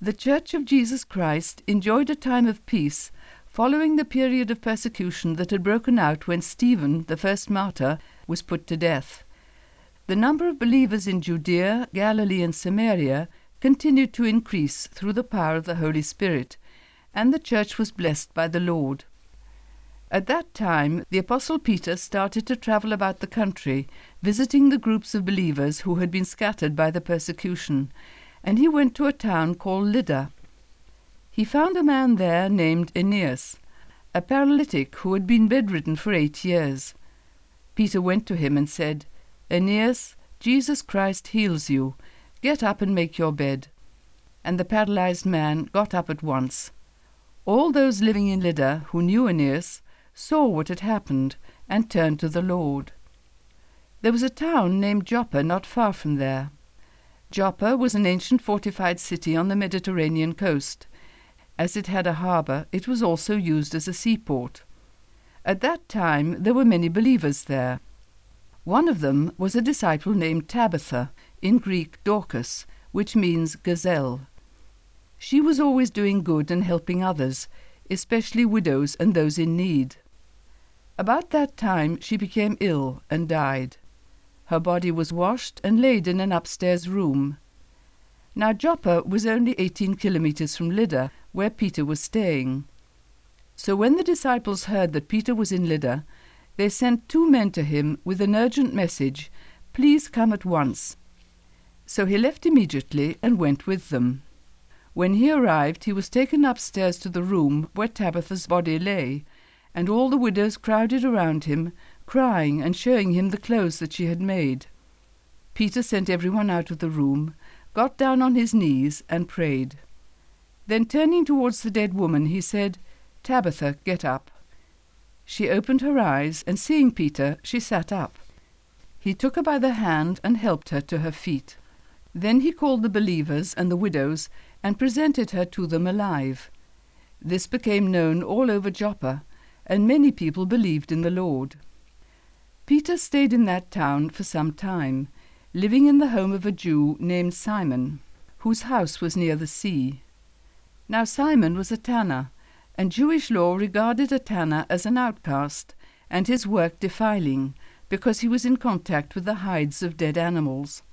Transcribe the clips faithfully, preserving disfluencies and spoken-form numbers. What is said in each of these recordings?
The Church of Jesus Christ enjoyed a time of peace following the period of persecution that had broken out when Stephen, the first martyr, was put to death. The number of believers in Judea, Galilee, and Samaria continued to increase through the power of the Holy Spirit, and the church was blessed by the Lord. At that time, the Apostle Peter started to travel about the country, visiting the groups of believers who had been scattered by the persecution, and he went to a town called Lydda. He found a man there named Aeneas, a paralytic who had been bedridden for eight years. Peter went to him and said, "Aeneas, Jesus Christ heals you. Get up and make your bed." And the paralyzed man got up at once. All those living in Lydda who knew Aeneas saw what had happened and turned to the Lord. There was a town named Joppa not far from there. Joppa was an ancient fortified city on the Mediterranean coast. As it had a harbour, it was also used as a seaport. At that time there were many believers there. One of them was a disciple named Tabitha, in Greek Dorcas, which means gazelle. She was always doing good and helping others, especially widows and those in need. About that time she became ill and died. Her body was washed and laid in an upstairs room. Now Joppa was only eighteen kilometers from Lydda, where Peter was staying. So when the disciples heard that Peter was in Lydda, they sent two men to him with an urgent message, "Please come at once." So he left immediately and went with them. When he arrived, he was taken upstairs to the room where Tabitha's body lay, and all the widows crowded around him, crying and showing him the clothes that she had made. Peter sent everyone out of the room, got down on his knees, and prayed. Then turning towards the dead woman, he said, "Tabitha, get up." She opened her eyes, and seeing Peter, she sat up. He took her by the hand and helped her to her feet. Then he called the believers and the widows and presented her to them alive. This became known all over Joppa, and many people believed in the Lord. Peter stayed in that town for some time, living in the home of a Jew named Simon, whose house was near the sea. Now Simon was a tanner, and Jewish law regarded a tanner as an outcast, and his work defiling, because he was in contact with the hides of dead animals.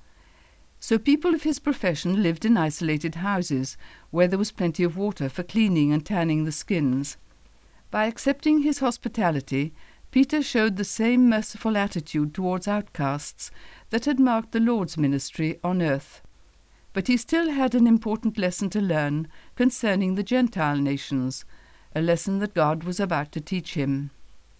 So people of his profession lived in isolated houses, where there was plenty of water for cleaning and tanning the skins. By accepting his hospitality, Peter showed the same merciful attitude towards outcasts that had marked the Lord's ministry on earth. But he still had an important lesson to learn concerning the Gentile nations, a lesson that God was about to teach him.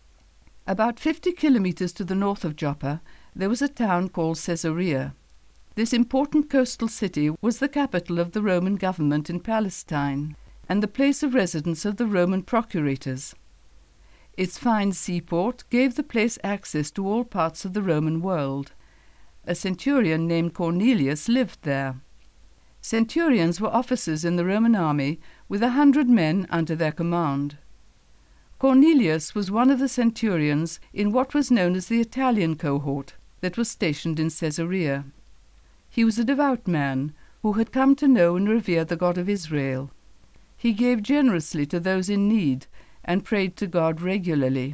About fifty kilometers to the north of Joppa, there was a town called Caesarea. This important coastal city was the capital of the Roman government in Palestine, and the place of residence of the Roman procurators. Its fine seaport gave the place access to all parts of the Roman world. A centurion named Cornelius lived there. Centurions were officers in the Roman army with a hundred men under their command. Cornelius was one of the centurions in what was known as the Italian cohort that was stationed in Caesarea. He was a devout man who had come to know and revere the God of Israel. He gave generously to those in need and prayed to God regularly.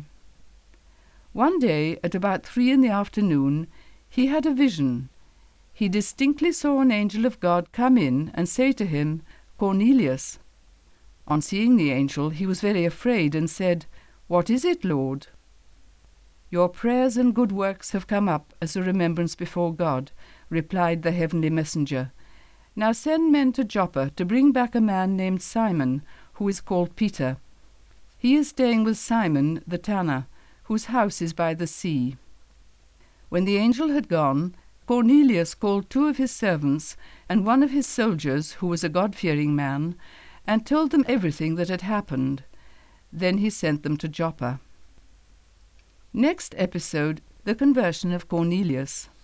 One day, at about three in the afternoon, he had a vision. He distinctly saw an angel of God come in and say to him, "Cornelius." On seeing the angel, he was very afraid and said, "What is it, Lord?" "Your prayers and good works have come up as a remembrance before God," replied the heavenly messenger. "Now send men to Joppa to bring back a man named Simon, who is called Peter. He is staying with Simon the tanner, whose house is by the sea." When the angel had gone, Cornelius called two of his servants and one of his soldiers, who was a God-fearing man, and told them everything that had happened. Then he sent them to Joppa. Next episode, the conversion of Cornelius.